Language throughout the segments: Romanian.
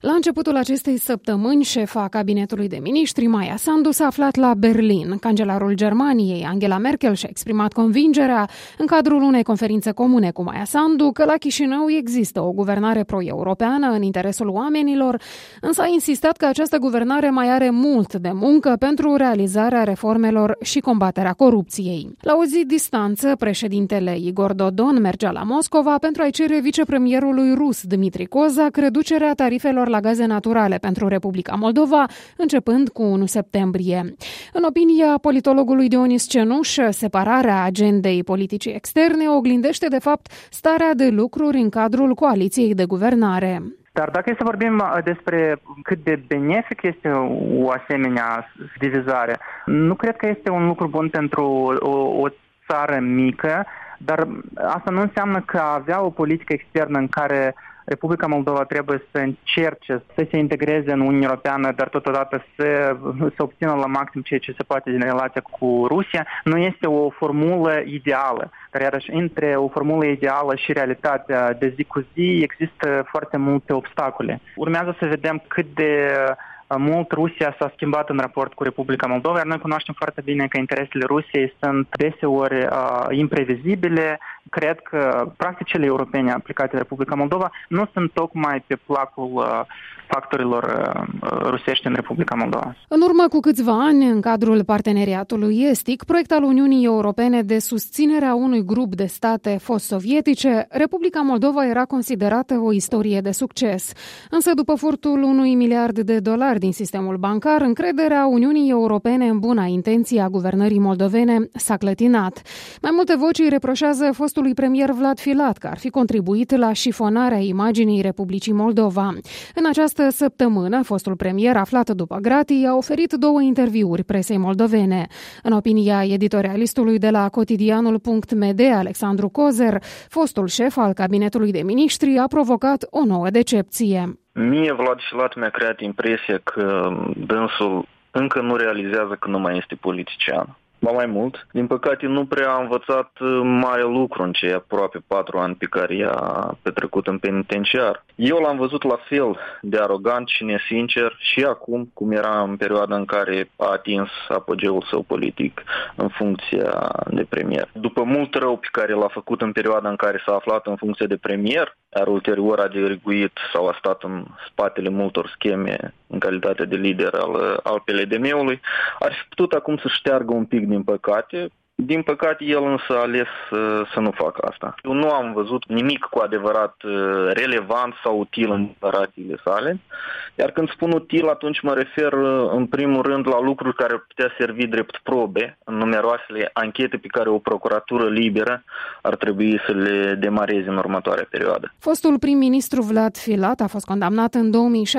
La începutul acestei săptămâni, șefa cabinetului de miniștri, Maia Sandu, s-a aflat la Berlin. Cancelarul Germaniei, Angela Merkel, și-a exprimat convingerea, în cadrul unei conferințe comune cu Maia Sandu, că la Chișinău există o guvernare pro-europeană în interesul oamenilor, însă a insistat că această guvernare mai are mult de muncă pentru realizarea reformelor și combaterea corupției. La o zi distanță, președintele Igor Dodon mergea la Moscova pentru a-i cere vicepremierului rus Dmitri Kozak reducerea tarifelor la gaze naturale pentru Republica Moldova, începând cu 1 septembrie. În opinia politologului Dionis Cenuș, separarea agendei politicii externe oglindește de fapt starea de lucruri în cadrul coaliției de guvernare. Dar dacă e să vorbim despre cât de benefic este o asemenea divizare, nu cred că este un lucru bun pentru o țară mică, dar asta nu înseamnă că avea o politică externă în care Republica Moldova trebuie să încerce să se integreze în Uniunea Europeană, dar totodată să obțină la maxim ceea ce se poate din relația cu Rusia, nu este o formulă ideală. Dar iarăși, între o formulă ideală și realitatea de zi cu zi există foarte multe obstacole. Urmează să vedem cât de mult Rusia s-a schimbat în raport cu Republica Moldova, iar noi cunoaștem foarte bine că interesele Rusiei sunt deseori imprevizibile. Cred că practicile europene aplicate de Republica Moldova nu sunt tocmai pe placul factorilor rusești în Republica Moldova. În urmă cu câțiva ani, în cadrul parteneriatului estic, proiect al Uniunii Europene de susținere a unui grup de state fost-sovietice, Republica Moldova era considerată o istorie de succes. Însă, după furtul $1 miliard din sistemul bancar, încrederea Uniunii Europene în buna intenție a guvernării moldovene s-a clătinat. Mai multe voci îi reproșează fostului premier Vlad Filat că ar fi contribuit la șifonarea imaginii Republicii Moldova. În această săptămână, fostul premier, aflat după gratii, a oferit 2 interviuri presei moldovene. În opinia editorialistului de la cotidianul.md, Alexandru Cozer, fostul șef al cabinetului de miniștri a provocat o nouă decepție. Mie Vlad Filat mi-a creat impresia că dânsul încă nu realizează că nu mai este politician. Ba mai mult, din păcate nu prea a învățat mare lucru în cei aproape 4 ani pe care i-a petrecut în penitenciar. Eu l-am văzut la fel de arogant și nesincer și acum, cum era în perioada în care a atins apogeul său politic în funcția de premier. După mult rău pe care l-a făcut în perioada în care s-a aflat în funcție de premier, iar ulterior a deriguit sau a stat în spatele multor scheme în calitate de lider al PLDM-ului, ar fi putut acum să șteargă un pic din păcate. Din păcate, el însă a ales să nu facă asta. Eu nu am văzut nimic cu adevărat relevant sau util în declarațiile sale, iar când spun util, atunci mă refer în primul rând la lucruri care ar putea servi drept probe în numeroasele anchete pe care o procuratură liberă ar trebui să le demareze în următoarea perioadă. Fostul prim-ministru Vlad Filat a fost condamnat în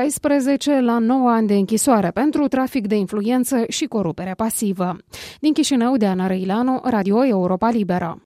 2016 la 9 ani de închisoare pentru trafic de influență și corupere pasivă. Din Chișinău, Diana Răileanu, Radio Europa Liberă.